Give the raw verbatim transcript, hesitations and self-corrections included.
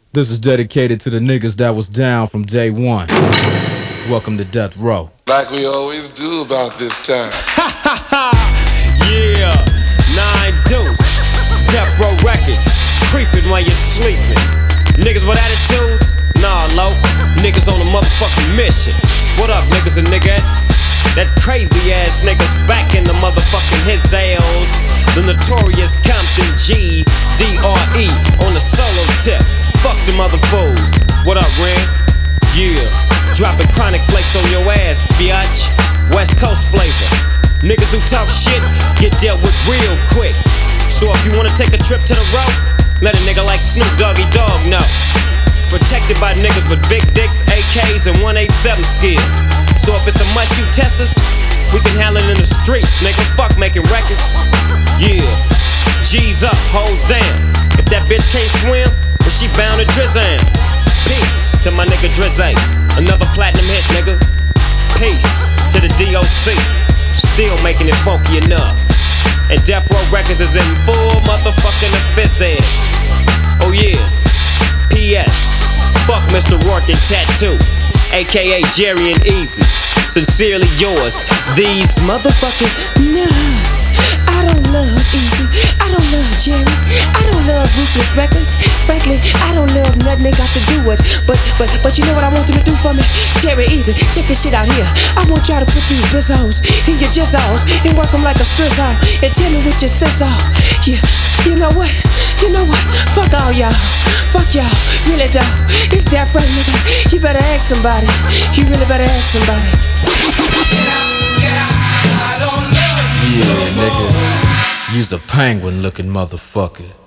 This is dedicated to the niggas that was down from day one. Welcome to Death Row. Like we always do about this time. Yeah, nine deuce, Death Row Records, creeping while you're sleeping. Niggas with attitudes? Nah, low. Niggas on a motherfucking mission. What up, niggas and niggas? That crazy ass niggas back in the motherfucking his ales. The notorious Compton G D R E on the solo tip. Fuck them other fools. What up, Ren? Yeah, dropping chronic flakes on your ass, biatch. West Coast flavor. Niggas who talk shit get dealt with real quick. So if you wanna take a trip to the road, let a nigga like Snoop Doggy Dogg know. Protected by niggas with big dicks, A Ks, and one eighty-seven skill. So if it's a must you test us, we can handle it in the streets, nigga. Fuck making records. Yeah, G's up, hoes down. If that bitch can't swim, then she bound to Drizzy. Peace to my nigga Drizzy. Another platinum hit, nigga. Peace to the D O C. Still making it funky enough. And Death Row Records is in full motherfucking effect. Oh yeah. P S Fuck Mister Rourke and Tattoo, A K A Jerry and Easy. Sincerely yours, these motherfucking nuts. I don't love Easy, I don't love Jerry, I don't love Ruthless Records. Frankly, I don't love nothing they got to do with. But, but, but you know what I want them to do for me? Jerry Easy, check this shit out here. I want y'all to put these bizzos in your jizzos and work them like a strizzle and tell me what your sizzle. Yeah, you know what? You know what? Fuck all y'all. Fuck y'all. Really don't. It's Death Row, nigga. You better ask somebody. You really better ask somebody. Yeah, nigga. You's a penguin looking motherfucker.